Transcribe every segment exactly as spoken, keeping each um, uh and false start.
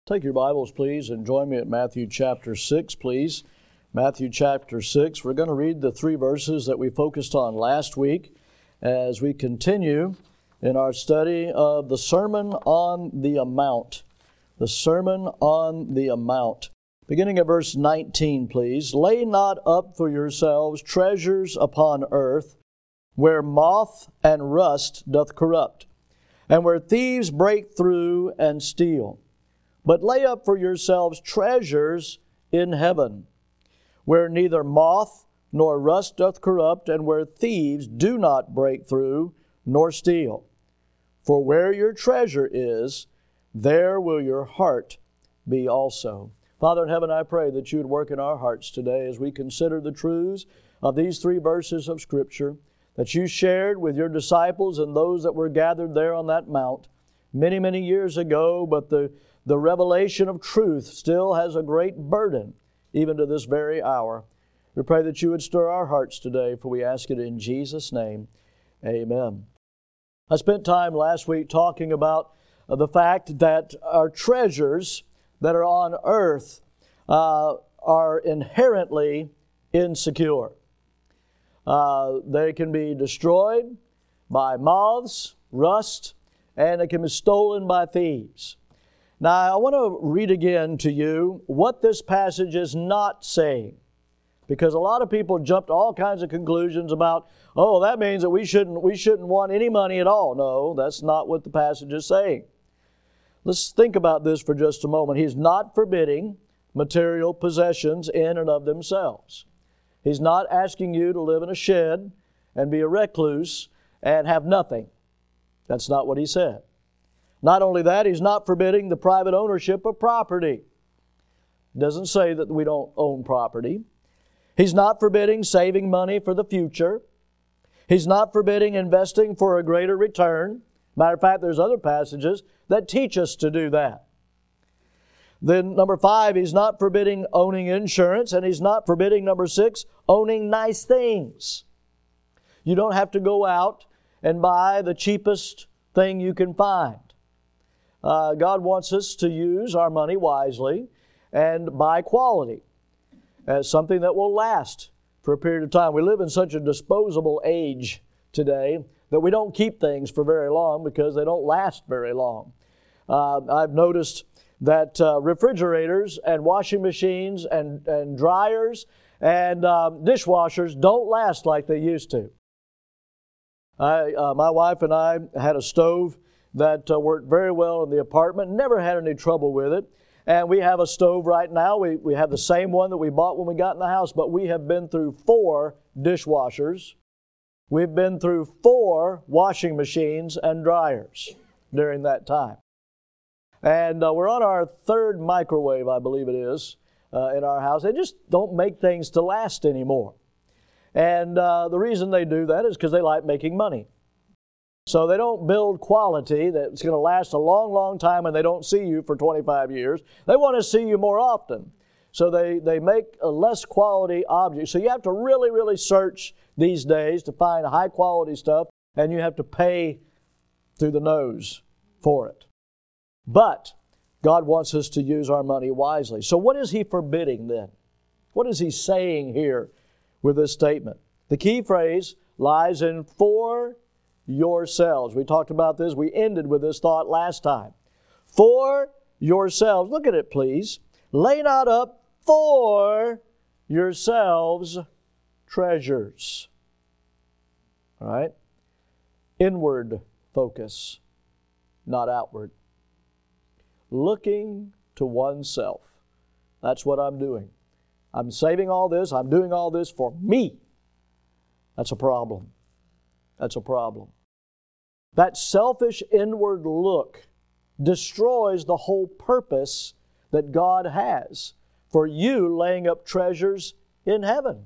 Take your Bibles, please, and join me at Matthew chapter six, please. Matthew chapter six. We're going to read the three verses that we focused on last week as we continue in our study of the Sermon on the Mount. The Sermon on the Mount. Beginning at verse nineteen, please. Lay not up for yourselves treasures upon earth, where moth and rust doth corrupt, and where thieves break through and steal. But lay up for yourselves treasures in heaven, where neither moth nor rust doth corrupt, and where thieves do not break through nor steal. For where your treasure is, there will your heart be also. Father in heaven, I pray that you would work in our hearts today as we consider the truths of these three verses of Scripture that you shared with your disciples and those that were gathered there on that mount many, many years ago, but the The revelation of truth still has a great burden, even to this very hour. We pray that you would stir our hearts today, for we ask it in Jesus' name. Amen. I spent time last week talking about the fact that our treasures that are on earth uh, are inherently insecure. Uh, they can be destroyed by moths, rust, and it can be stolen by thieves. Now, I want to read again to you what this passage is not saying, because a lot of people jump to all kinds of conclusions about, oh, that means that we shouldn't, we shouldn't want any money at all. No, that's not what the passage is saying. Let's think about this for just a moment. He's not forbidding material possessions in and of themselves. He's not asking you to live in a shed and be a recluse and have nothing. That's not what he said. Not only that, he's not forbidding the private ownership of property. It doesn't say that we don't own property. He's not forbidding saving money for the future. He's not forbidding investing for a greater return. Matter of fact, there's other passages that teach us to do that. Then number five, he's not forbidding owning insurance, and he's not forbidding, number six, owning nice things. You don't have to go out and buy the cheapest thing you can find. Uh, God wants us to use our money wisely and buy quality as something that will last for a period of time. We live in such a disposable age today that we don't keep things for very long because they don't last very long. Uh, I've noticed that uh, refrigerators and washing machines and, and dryers and um, dishwashers don't last like they used to. I, uh, my wife and I had a stove that uh, worked very well in the apartment, never had any trouble with it. And we have a stove right now. We, we have the same one that we bought when we got in the house, but we have been through four dishwashers. We've been through four washing machines and dryers during that time. And uh, we're on our third microwave, I believe it is, uh, in our house. They just don't make things to last anymore. And uh, the reason they do that is because they like making money. So they don't build quality that's going to last a long, long time, and they don't see you for twenty-five years. They want to see you more often. So they, they make a less quality object. So you have to really, really search these days to find high quality stuff, and you have to pay through the nose for it. But God wants us to use our money wisely. So what is He forbidding then? What is He saying here with this statement? The key phrase lies in for yourselves. We talked about this. We ended with this thought last time. For yourselves. Look at it, please. Lay not up for yourselves treasures. All right? Inward focus, not outward. Looking to oneself. That's what I'm doing. I'm saving all this. I'm doing all this for me. That's a problem. That's a problem. That selfish inward look destroys the whole purpose that God has for you laying up treasures in heaven.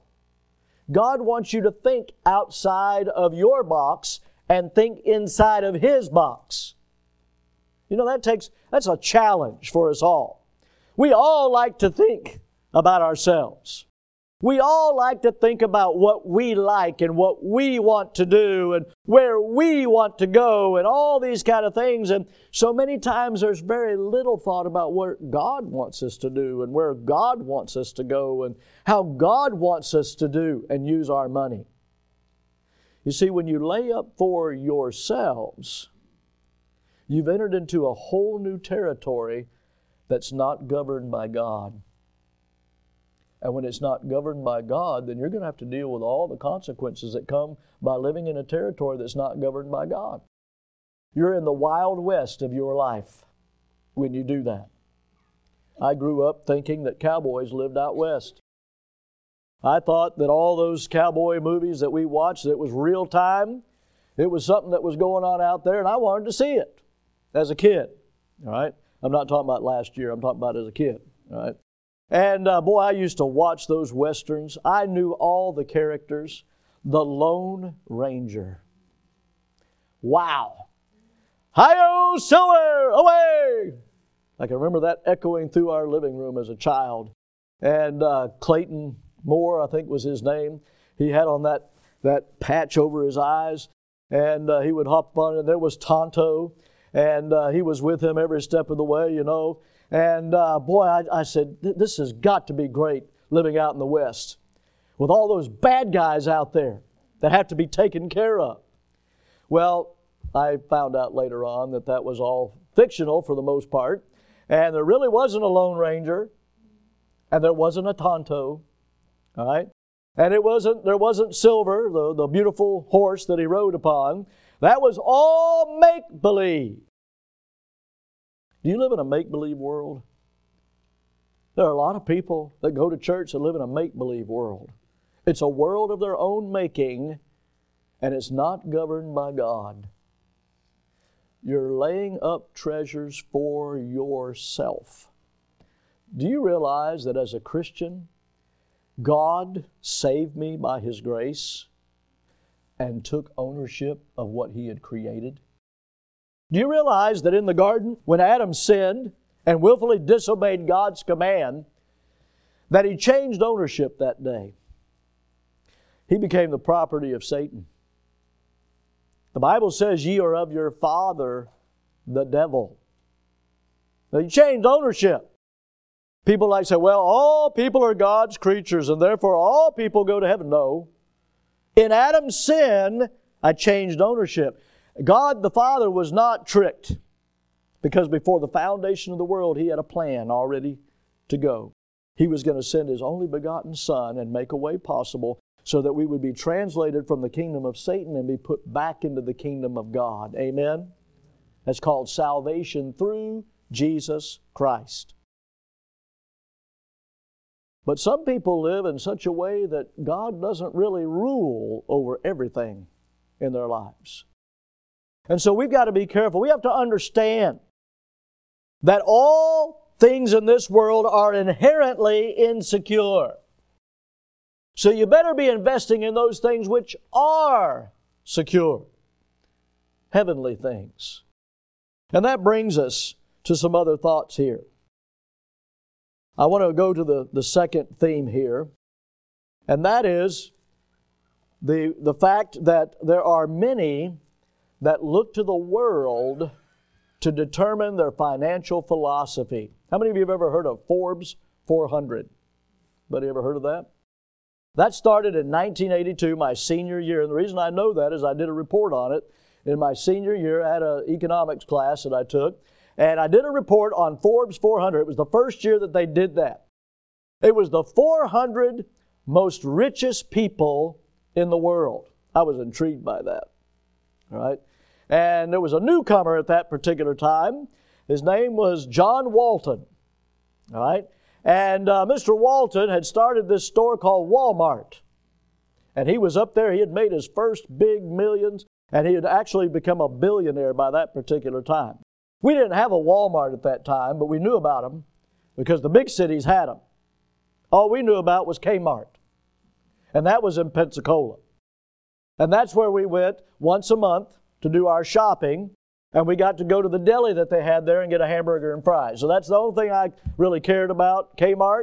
God wants you to think outside of your box and think inside of His box. You know, that takes, that's a challenge for us all. We all like to think about ourselves. We all like to think about what we like and what we want to do and where we want to go and all these kind of things. And so many times there's very little thought about what God wants us to do and where God wants us to go and how God wants us to do and use our money. You see, when you lay up for yourselves, you've entered into a whole new territory that's not governed by God. And when it's not governed by God, then you're going to have to deal with all the consequences that come by living in a territory that's not governed by God. You're in the wild west of your life when you do that. I grew up thinking that cowboys lived out west. I thought that all those cowboy movies that we watched, that it was real time. It was something that was going on out there, and I wanted to see it as a kid. All right? I'm not talking about last year. I'm talking about as a kid. All right? And uh, boy, I used to watch those westerns. I knew all the characters. The Lone Ranger. Wow. Hi-yo, Silver, away! I can remember that echoing through our living room as a child. And uh, Clayton Moore, I think was his name. He had on that, that patch over his eyes. And uh, he would hop on it. There was Tonto. And uh, he was with him every step of the way, you know. And uh, boy, I, I said, this has got to be great living out in the West with all those bad guys out there that have to be taken care of. Well, I found out later on that that was all fictional for the most part. And there really wasn't a Lone Ranger. And there wasn't a Tonto. All right? And it wasn't, there wasn't Silver, the, the beautiful horse that he rode upon. That was all make-believe. Do you live in a make-believe world? There are a lot of people that go to church that live in a make-believe world. It's a world of their own making, and it's not governed by God. You're laying up treasures for yourself. Do you realize that as a Christian, God saved me by His grace and took ownership of what He had created? Do you realize that in the garden, when Adam sinned and willfully disobeyed God's command, that he changed ownership that day? He became the property of Satan. The Bible says, ye are of your father, the devil. Now, he changed ownership. People like say, well, all people are God's creatures and therefore all people go to heaven. No. In Adam's sin, I changed ownership. God the Father was not tricked because before the foundation of the world, He had a plan already to go. He was going to send His only begotten Son and make a way possible so that we would be translated from the kingdom of Satan and be put back into the kingdom of God. Amen? That's called salvation through Jesus Christ. But some people live in such a way that God doesn't really rule over everything in their lives. And so we've got to be careful. We have to understand that all things in this world are inherently insecure. So you better be investing in those things which are secure. Heavenly things. And that brings us to some other thoughts here. I want to go to the, the second theme here. And that is the, the fact that there are many that look to the world to determine their financial philosophy. How many of you have ever heard of Forbes four hundred? Anybody ever heard of that? That started in nineteen eighty-two, my senior year. And the reason I know that is I did a report on it in my senior year. I had an economics class that I took. And I did a report on Forbes four hundred. It was the first year that they did that. It was the four hundred most richest people in the world. I was intrigued by that. All right? And there was a newcomer at that particular time. His name was John Walton. All right? And uh, Mister Walton had started this store called Walmart. And he was up there. He had made his first big millions. And he had actually become a billionaire by that particular time. We didn't have a Walmart at that time, but we knew about them because the big cities had them. All we knew about was Kmart. And that was in Pensacola. And that's where we went once a month to do our shopping. And we got to go to the deli that they had there and get a hamburger and fries. So that's the only thing I really cared about, Kmart.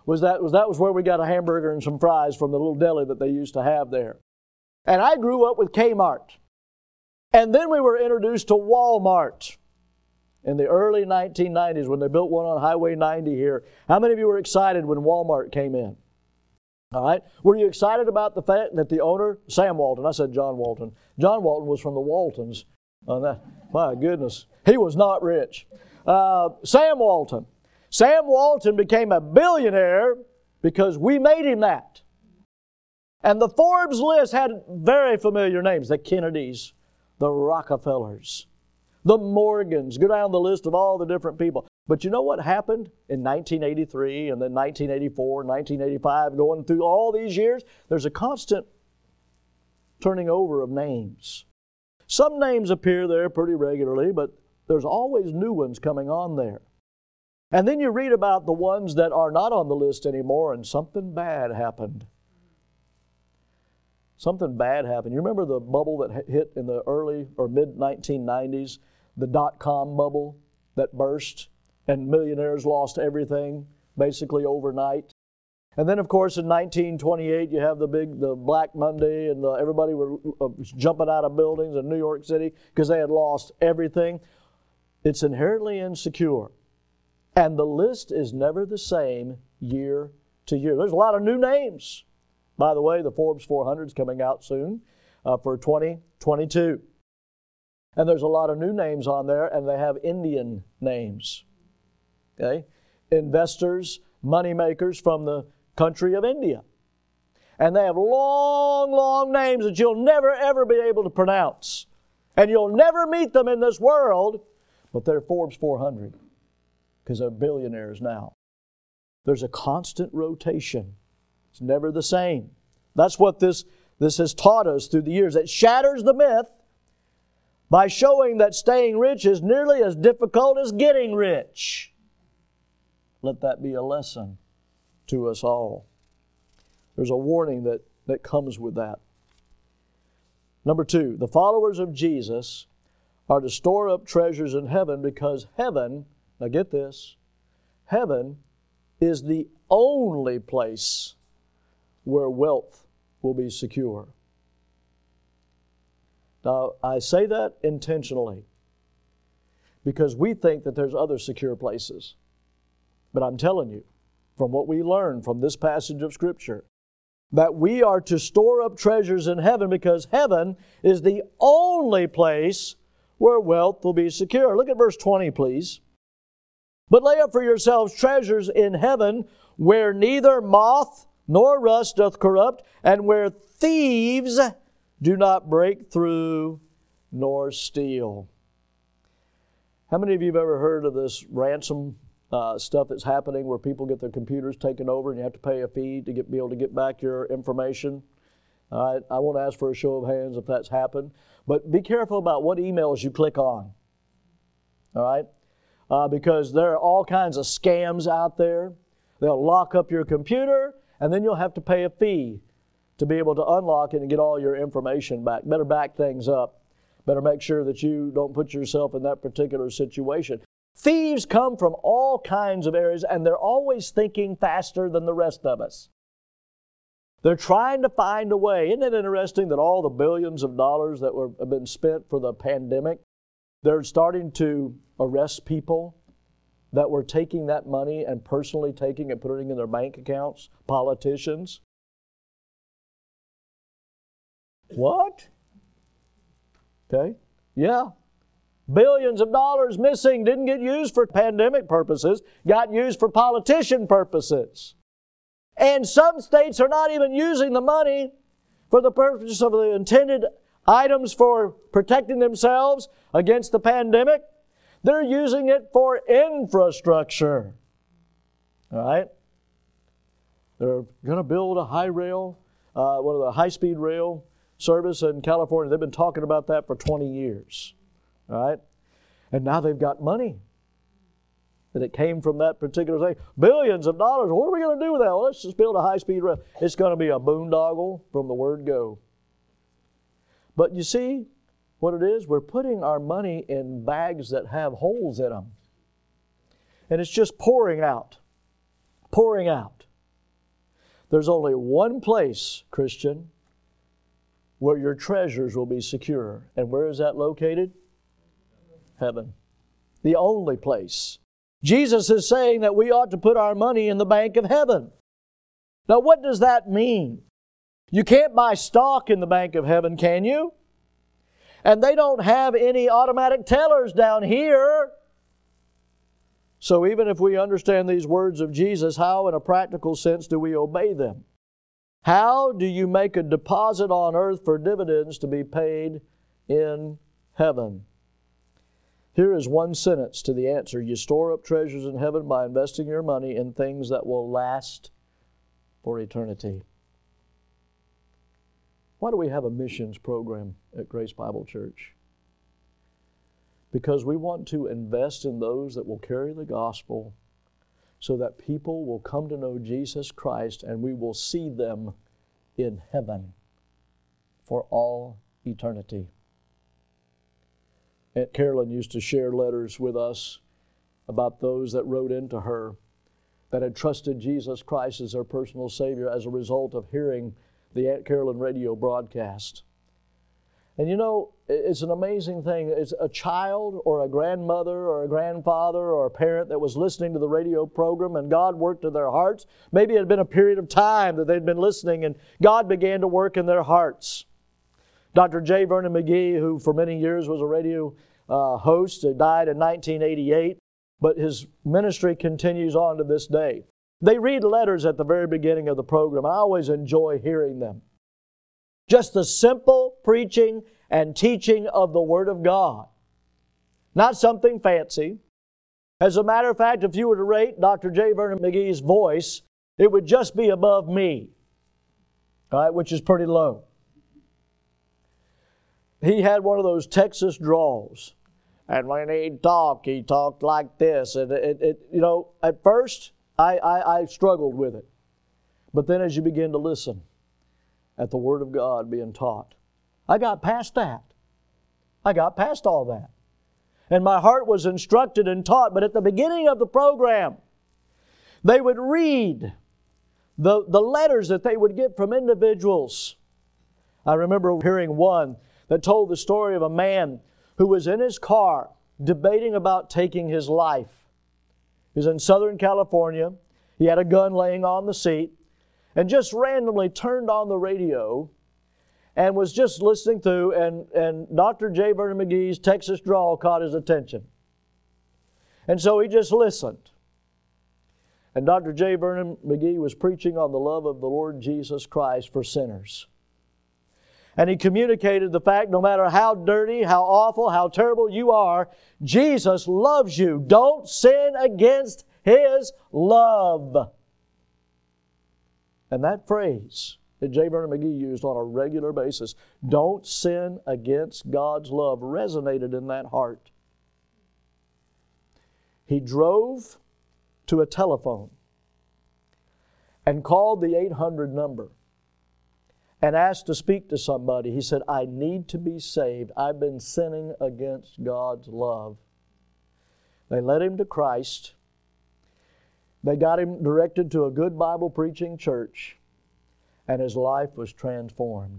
was that was that was where we got a hamburger and some fries from the little deli that they used to have there. And I grew up with Kmart. And then we were introduced to Walmart in the early nineteen nineties when they built one on Highway ninety here. How many of you were excited when Walmart came in? All right. Were you excited about the fact that the owner, Sam Walton, I said John Walton. John Walton was from the Waltons. Oh, that, my goodness. He was not rich. Uh, Sam Walton. Sam Walton became a billionaire because we made him that. And the Forbes list had very familiar names. The Kennedys, the Rockefellers, the Morgans. Go down the list of all the different people. But you know what happened in nineteen eighty-three and then nineteen eighty-four, nineteen eighty-five, going through all these years? There's a constant turning over of names. Some names appear there pretty regularly, but there's always new ones coming on there. And then you read about the ones that are not on the list anymore, and something bad happened. Something bad happened. You remember the bubble that hit in the early or mid nineteen nineties, the dot-com bubble that burst, and millionaires lost everything basically overnight? And then, of course, in nineteen twenty-eight, you have the big, the Black Monday, and the, everybody was uh, jumping out of buildings in New York City because they had lost everything. It's inherently insecure. And the list is never the same year to year. There's a lot of new names. By the way, the Forbes four hundred is coming out soon uh, for twenty twenty-two. And there's a lot of new names on there, and they have Indian names. Okay? Investors, money makers from the country of India. And they have long, long names that you'll never, ever be able to pronounce. And you'll never meet them in this world, but they're Forbes four hundred because they're billionaires now. There's a constant rotation. It's never the same. That's what this, this has taught us through the years. It shatters the myth by showing that staying rich is nearly as difficult as getting rich. Let that be a lesson to us all. There's a warning that, that comes with that. Number two, the followers of Jesus are to store up treasures in heaven because heaven, now get this, heaven is the only place where wealth will be secure. Now, I say that intentionally because we think that there's other secure places. But I'm telling you, from what we learn from this passage of Scripture, that we are to store up treasures in heaven because heaven is the only place where wealth will be secure. Look at verse twenty, please. But lay up for yourselves treasures in heaven where neither moth nor rust doth corrupt, and where thieves do not break through nor steal. How many of you have ever heard of this ransom uh, stuff that's happening where people get their computers taken over and you have to pay a fee to get, be able to get back your information? All right, I won't ask for a show of hands if that's happened, but be careful about what emails you click on. All right, uh, because there are all kinds of scams out there. They'll lock up your computer, and then you'll have to pay a fee to be able to unlock it and get all your information back. Better back things up. Better make sure that you don't put yourself in that particular situation. Thieves come from all kinds of areas, and they're always thinking faster than the rest of us. They're trying to find a way. Isn't it interesting that all the billions of dollars that were, have been spent for the pandemic, they're starting to arrest people that were taking that money and personally taking and putting it in their bank accounts? Politicians. What? Okay. Yeah. Billions of dollars missing, didn't get used for pandemic purposes, got used for politician purposes. And some states are not even using the money for the purpose of the intended items for protecting themselves against the pandemic. They're using it for infrastructure. All right? They're going to build a high rail, uh, one of the high-speed rail service in California. They've been talking about that for twenty years. All right? And now they've got money. And it came from that particular thing. Billions of dollars. What are we going to do with that? Well, let's just build a high-speed rail. It's going to be a boondoggle from the word go. But you see what it is? We're putting our money in bags that have holes in them. And it's just pouring out. Pouring out. There's only one place, Christian, where your treasures will be secure. And where is that located? Heaven. The only place. Jesus is saying that we ought to put our money in the bank of heaven. Now, what does that mean? You can't buy stock in the bank of heaven, can you? And they don't have any automatic tellers down here. So even if we understand these words of Jesus, how in a practical sense do we obey them? How do you make a deposit on earth for dividends to be paid in heaven? Here is one sentence to the answer. You store up treasures in heaven by investing your money in things that will last for eternity. Why do we have a missions program at Grace Bible Church? Because we want to invest in those that will carry the gospel so that people will come to know Jesus Christ and we will see them in heaven for all eternity. Aunt Carolyn used to share letters with us about those that wrote into her that had trusted Jesus Christ as their personal Savior as a result of hearing the Aunt Carolyn radio broadcast. And you know, it's an amazing thing. It's a child or a grandmother or a grandfather or a parent that was listening to the radio program and God worked in their hearts. Maybe it had been a period of time that they'd been listening and God began to work in their hearts. Doctor J. Vernon McGee, who for many years was a radio uh, host, died in nineteen eighty-eight, but his ministry continues on to this day. They read letters at the very beginning of the program. I always enjoy hearing them. Just the simple preaching and teaching of the Word of God. Not something fancy. As a matter of fact, if you were to rate Doctor J. Vernon McGee's voice, it would just be above me, all right, which is pretty low. He had one of those Texas draws. And when he'd talk, he talked like this. And it, it you know, at first, I, I, I struggled with it. But then as you begin to listen at the Word of God being taught, I got past that. I got past all that. And my heart was instructed and taught. But at the beginning of the program, they would read the, the letters that they would get from individuals. I remember hearing one that told the story of a man who was in his car debating about taking his life. He was in Southern California. He had a gun laying on the seat and just randomly turned on the radio and was just listening through, and, and Doctor J. Vernon McGee's Texas drawl caught his attention. And so he just listened. And Doctor J. Vernon McGee was preaching on the love of the Lord Jesus Christ for sinners. And he communicated the fact, no matter how dirty, how awful, how terrible you are, Jesus loves you. Don't sin against His love. And that phrase that J. Vernon McGee used on a regular basis, don't sin against God's love, resonated in that heart. He drove to a telephone and called the eight hundred number and asked to speak to somebody. He said, I need to be saved. I've been sinning against God's love. They led him to Christ. They got him directed to a good Bible preaching church, and his life was transformed.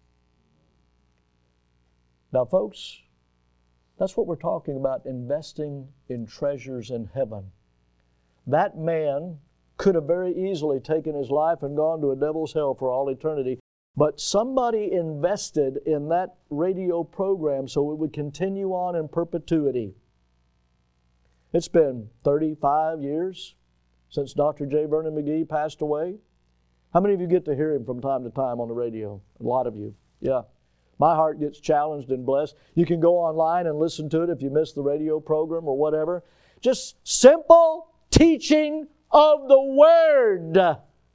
Now, folks, that's what we're talking about, investing in treasures in heaven. That man could have very easily taken his life and gone to a devil's hell for all eternity. But somebody invested in that radio program so it would continue on in perpetuity. It's been thirty-five years since Doctor J. Vernon McGee passed away. How many of you get to hear him from time to time on the radio? A lot of you. Yeah. My heart gets challenged and blessed. You can go online and listen to it if you missed the radio program or whatever. Just simple teaching of the Word.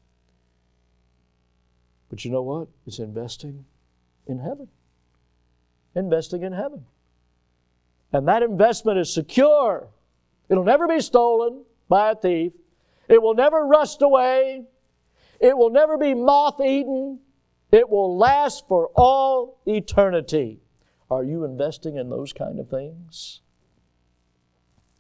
But you know what? It's investing in heaven. Investing in heaven. And that investment is secure. It'll never be stolen by a thief. It will never rust away. It will never be moth-eaten. It will last for all eternity. Are you investing in those kind of things?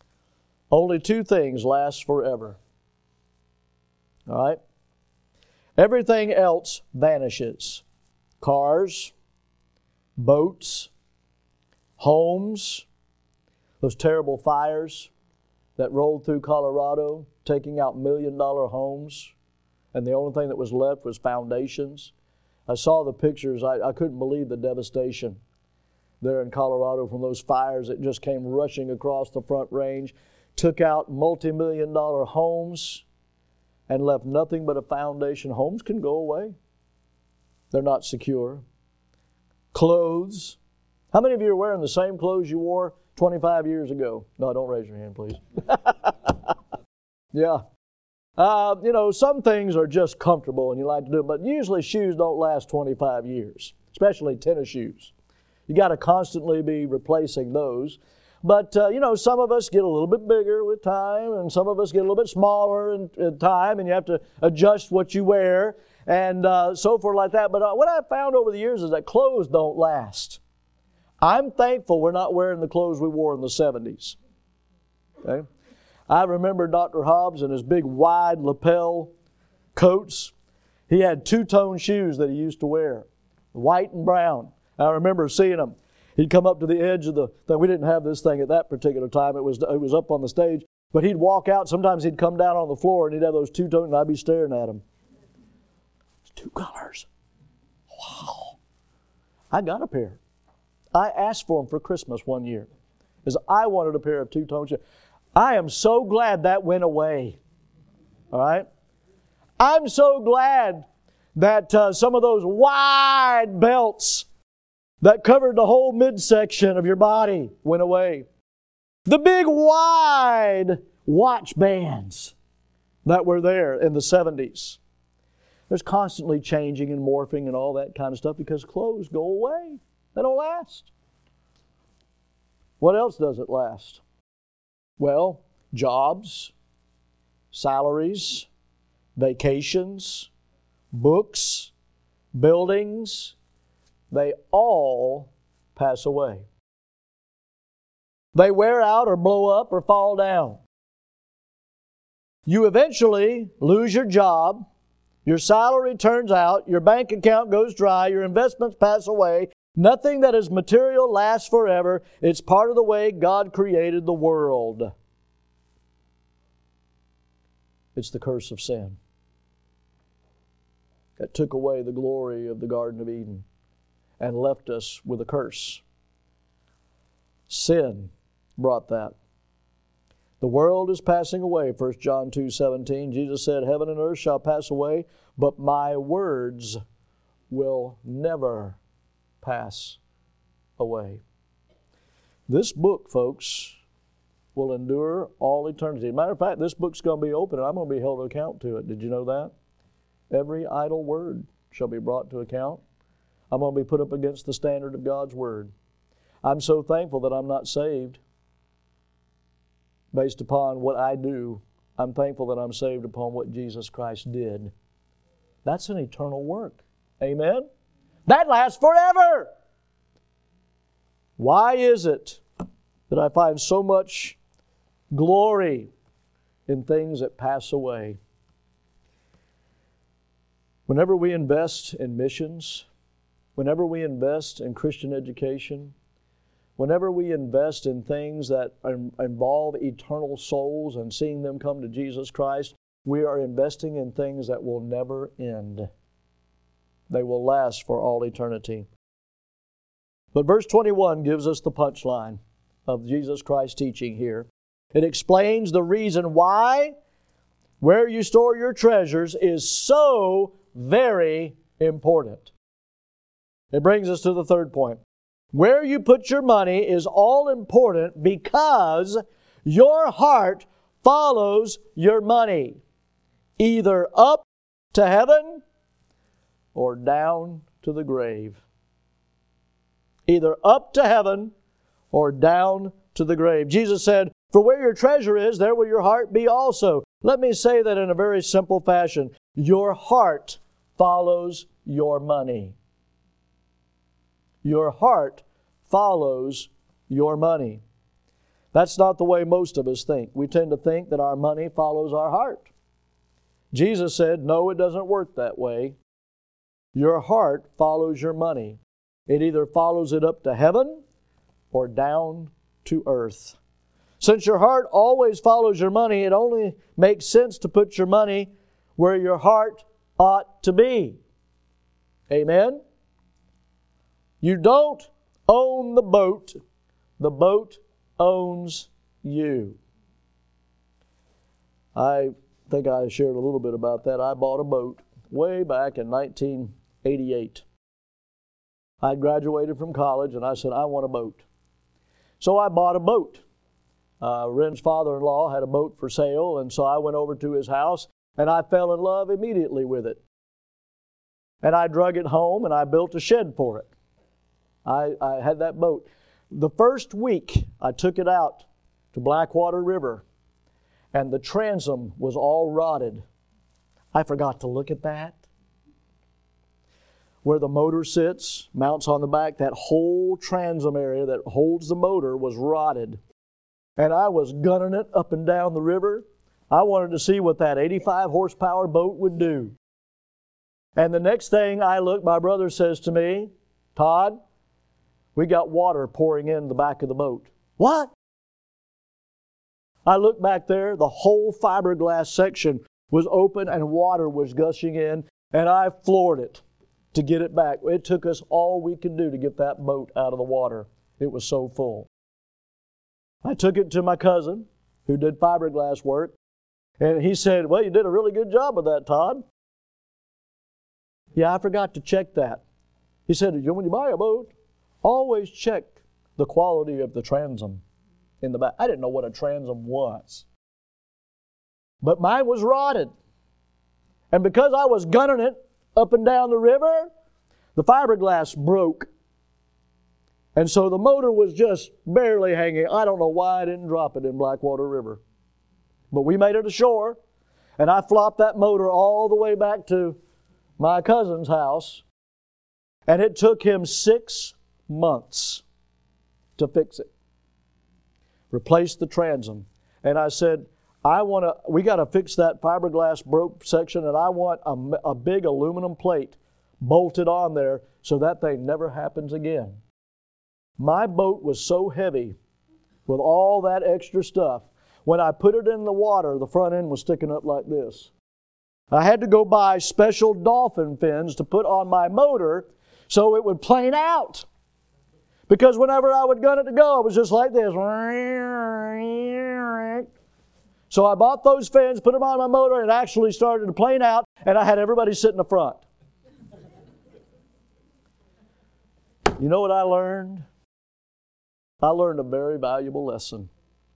Only two things last forever. All right? Everything else vanishes. Cars, boats, homes, those terrible fires that rolled through Colorado, taking out million-dollar homes, and the only thing that was left was foundations. I saw the pictures. I, I couldn't believe the devastation there in Colorado from those fires that just came rushing across the Front Range, took out multi-million dollar homes, and left nothing but a foundation. Homes can go away. They're not secure. Clothes. How many of you are wearing the same clothes you wore twenty-five years ago? No, don't raise your hand, please. Yeah. Uh, you know, some things are just comfortable and you like to do it, but usually shoes don't last twenty-five years, especially tennis shoes. You got to constantly be replacing those. But, uh, you know, some of us get a little bit bigger with time, and some of us get a little bit smaller in, in time, and you have to adjust what you wear, and uh, so forth like that. But uh, what I've found over the years is that clothes don't last. I'm thankful we're not wearing the clothes we wore in the seventies. Okay? I remember Doctor Hobbs and his big wide lapel coats. He had two-tone shoes that he used to wear, white and brown. I remember seeing them. He'd come up to the edge of the thing. We didn't have this thing at that particular time. It was it was up on the stage. But he'd walk out. Sometimes he'd come down on the floor and he'd have those two-tone, and I'd be staring at him. It's two colors. Wow. I got a pair. I asked for them for Christmas one year because I wanted a pair of two-tone shoes. I am so glad that went away. All right? I'm so glad that uh, some of those wide belts that covered the whole midsection of your body went away. The big wide watch bands that were there in the seventies. There's constantly changing and morphing and all that kind of stuff because clothes go away. They don't last. What else doesn't last? Well, jobs, salaries, vacations, books, buildings, they all pass away. They wear out or blow up or fall down. You eventually lose your job, your salary turns out, your bank account goes dry, your investments pass away. Nothing that is material lasts forever. It's part of the way God created the world. It's the curse of sin that took away the glory of the Garden of Eden and left us with a curse. Sin brought that. The world is passing away, First John two seventeen. Jesus said, heaven and earth shall pass away, but my words will never pass away. This book, folks, will endure all eternity. Matter of fact, this book's going to be open and I'm going to be held to account to it. Did you know that? Every idle word shall be brought to account. I'm going to be put up against the standard of God's Word. I'm so thankful that I'm not saved based upon what I do. I'm thankful that I'm saved upon what Jesus Christ did. That's an eternal work. Amen? That lasts forever. Why is it that I find so much glory in things that pass away? Whenever we invest in missions, whenever we invest in Christian education, whenever we invest in things that involve eternal souls and seeing them come to Jesus Christ, we are investing in things that will never end. They will last for all eternity. But verse twenty-one gives us the punchline of Jesus Christ's teaching here. It explains the reason why where you store your treasures is so very important. It brings us to the third point. Where you put your money is all important because your heart follows your money, either up to heaven or down to the grave. Either up to heaven or down to the grave. Jesus said, for where your treasure is, there will your heart be also. Let me say that in a very simple fashion. Your heart follows your money. Your heart follows your money. That's not the way most of us think. We tend to think that our money follows our heart. Jesus said, no, it doesn't work that way. Your heart follows your money. It either follows it up to heaven or down to earth. Since your heart always follows your money, it only makes sense to put your money where your heart ought to be. Amen? You don't own the boat. The boat owns you. I think I shared a little bit about that. I bought a boat way back in nineteen eighty-eight. I graduated from college and I said, I want a boat. So I bought a boat. Uh, Ren's father-in-law had a boat for sale, and so I went over to his house and I fell in love immediately with it. And I drug it home and I built a shed for it. I, I had that boat. The first week I took it out to Blackwater River, and the transom was all rotted. I forgot to look at that. Where the motor sits, mounts on the back, that whole transom area that holds the motor was rotted. And I was gunning it up and down the river. I wanted to see what that eighty-five horsepower boat would do. And the next thing I look, my brother says to me, Todd, we got water pouring in the back of the boat. What? I looked back there, the whole fiberglass section was open and water was gushing in, and I floored it to get it back. It took us all we could do to get that boat out of the water. It was so full. I took it to my cousin, who did fiberglass work, and he said, well, you did a really good job with that, Todd. Yeah, I forgot to check that. He said, when you buy a boat, always check the quality of the transom in the back. I didn't know what a transom was. But mine was rotted. And because I was gunning it up and down the river, the fiberglass broke. And so the motor was just barely hanging. I don't know why I didn't drop it in Blackwater River. But we made it ashore, and I flopped that motor all the way back to my cousin's house, and it took him six months to fix it. Replace the transom. And I said, I want to, we got to fix that fiberglass broke section, and I want a, a big aluminum plate bolted on there so that thing never happens again. My boat was so heavy with all that extra stuff. When I put it in the water, the front end was sticking up like this. I had to go buy special dolphin fins to put on my motor so it would plane out. Because whenever I would gun it to go, it was just like this. So I bought those fins, put them on my motor, and it actually started to plane out, and I had everybody sit in the front. You know what I learned? I learned a very valuable lesson.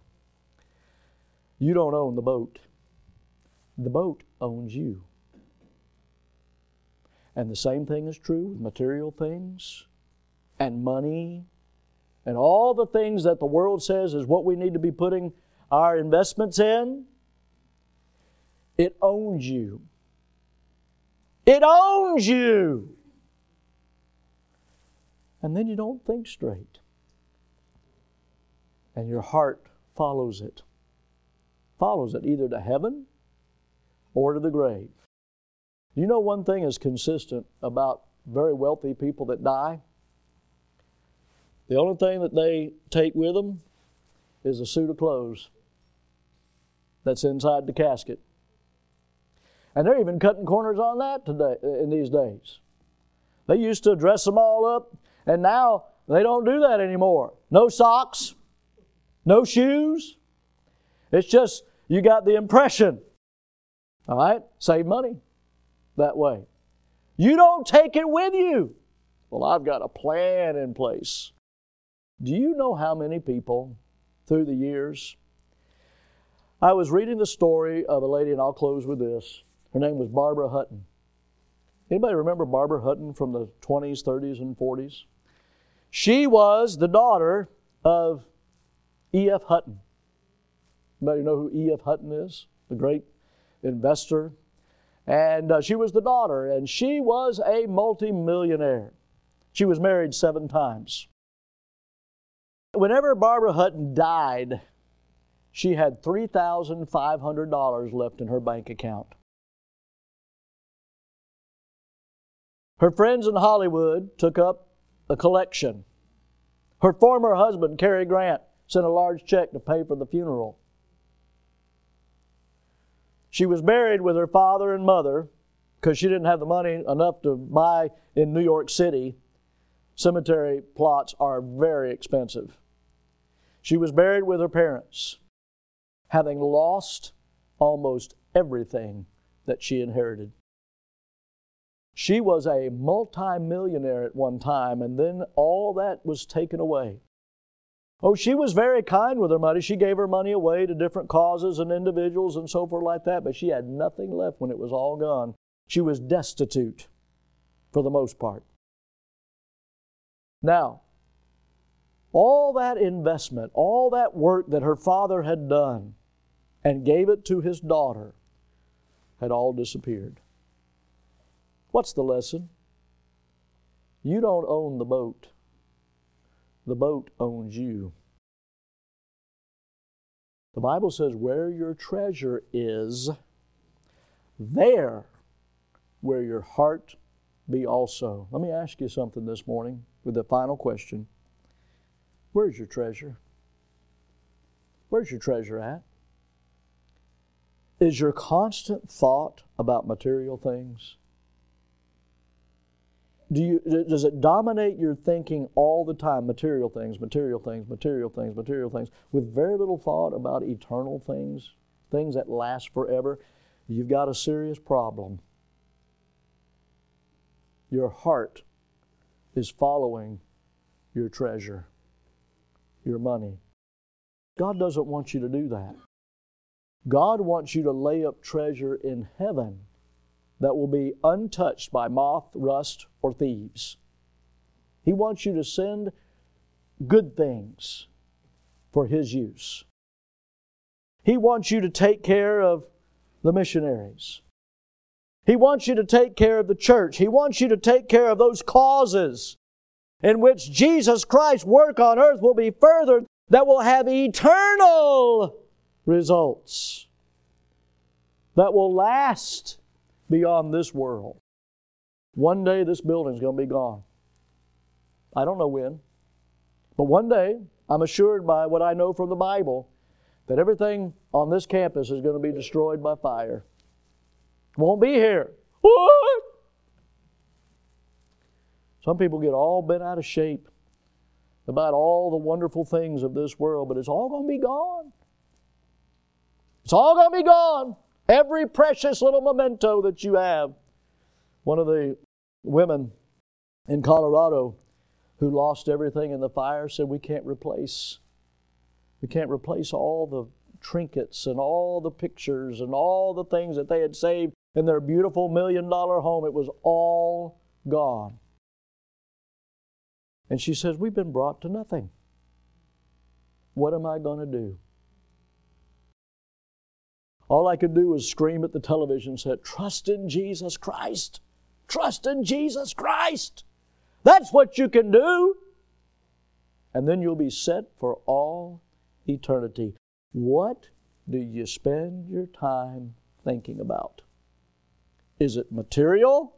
You don't own the boat. The boat owns you. And the same thing is true with material things and money and all the things that the world says is what we need to be putting our investments in. It owns you. It owns you. And then you don't think straight. And your heart follows it. Follows it either to heaven or to the grave. You know one thing is consistent about very wealthy people that die? The only thing that they take with them is a suit of clothes that's inside the casket. And they're even cutting corners on that today in these days. They used to dress them all up, and now they don't do that anymore. No socks, no shoes. It's just you got the impression. All right? Save money that way. You don't take it with you. Well, I've got a plan in place. Do you know how many people through the years? I was reading the story of a lady, and I'll close with this. Her name was Barbara Hutton. Anybody remember Barbara Hutton from the twenties, thirties, and forties? She was the daughter of E F Hutton. Anybody know who E F Hutton is? The great investor. And uh, she was the daughter, and she was a multimillionaire. She was married seven times. Whenever Barbara Hutton died, she had three thousand five hundred dollars left in her bank account. Her friends in Hollywood took up a collection. Her former husband, Cary Grant, sent a large check to pay for the funeral. She was buried with her father and mother because she didn't have the money enough to buy in New York City. Cemetery plots are very expensive. She was buried with her parents, having lost almost everything that she inherited. She was a multimillionaire at one time, and then all that was taken away. Oh, she was very kind with her money. She gave her money away to different causes and individuals and so forth like that, but she had nothing left when it was all gone. She was destitute for the most part. Now, all that investment, all that work that her father had done and gave it to his daughter had all disappeared. What's the lesson? You don't own the boat. The boat owns you. The Bible says, where your treasure is, there will your heart be also. Let me ask you something this morning with the final question. Where's your treasure? Where's your treasure at? Is your constant thought about material things? Do you, does it dominate your thinking all the time? Material things, material things, material things, material things, with very little thought about eternal things, things that last forever? You've got a serious problem. Your heart is following your treasure, your money. God doesn't want you to do that. God wants you to lay up treasure in heaven that will be untouched by moth, rust, or thieves. He wants you to send good things for His use. He wants you to take care of the missionaries. He wants you to take care of the church. He wants you to take care of those causes in which Jesus Christ's work on earth will be furthered, that will have eternal results, that will last beyond this world. One day this building's going to be gone. I don't know when. But one day, I'm assured by what I know from the Bible, that everything on this campus is going to be destroyed by fire. Won't be here. What? Some people get all bent out of shape about all the wonderful things of this world, but it's all going to be gone. It's all going to be gone. Every precious little memento that you have. One of the women in Colorado who lost everything in the fire said, we can't replace, we can't replace all the trinkets and all the pictures and all the things that they had saved in their beautiful million dollar home. It was all gone. And she says, we've been brought to nothing. What am I going to do? All I could do was scream at the television and say, trust in Jesus Christ. Trust in Jesus Christ. That's what you can do. And then you'll be set for all eternity. What do you spend your time thinking about? Is it material?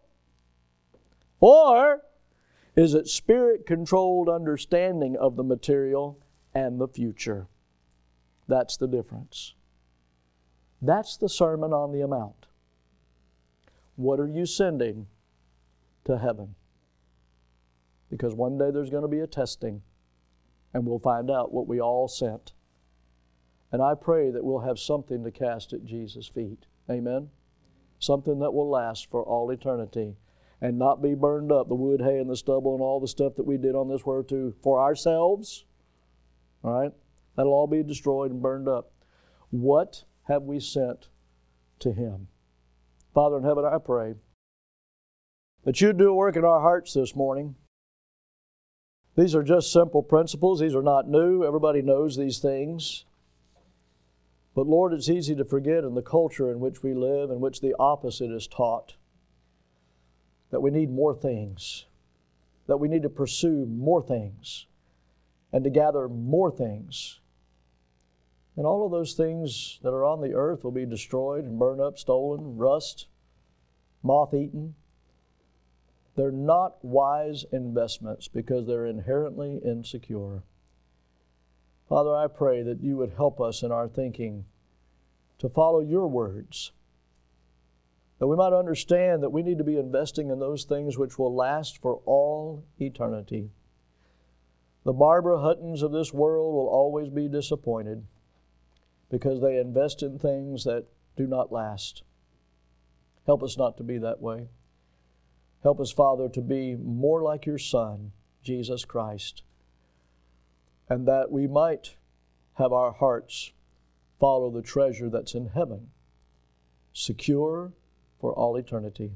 Or is it spirit-controlled understanding of the material and the future? That's the difference. That's the Sermon on the Mount. What are you sending to heaven? Because one day there's going to be a testing, and we'll find out what we all sent. And I pray that we'll have something to cast at Jesus' feet. Amen? Something that will last for all eternity and not be burned up, the wood, hay, and the stubble and all the stuff that we did on this world to for ourselves. All right? That'll all be destroyed and burned up. What have we sent to Him? Father in heaven, I pray that You do a work in our hearts this morning. These are just simple principles. These are not new. Everybody knows these things. But Lord, it's easy to forget in the culture in which we live, in which the opposite is taught, that we need more things, that we need to pursue more things, and to gather more things. And all of those things that are on the earth will be destroyed and burned up, stolen, rust, moth-eaten. They're not wise investments because they're inherently insecure. Father, I pray that you would help us in our thinking to follow your words, that we might understand that we need to be investing in those things which will last for all eternity. The Barbara Huttons of this world will always be disappointed because they invest in things that do not last. Help us not to be that way. Help us, Father, to be more like your Son, Jesus Christ, and that we might have our hearts follow the treasure that's in heaven, secure for all eternity.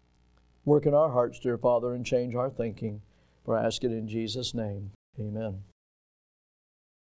Work in our hearts, dear Father, and change our thinking. For I ask it in Jesus' name. Amen.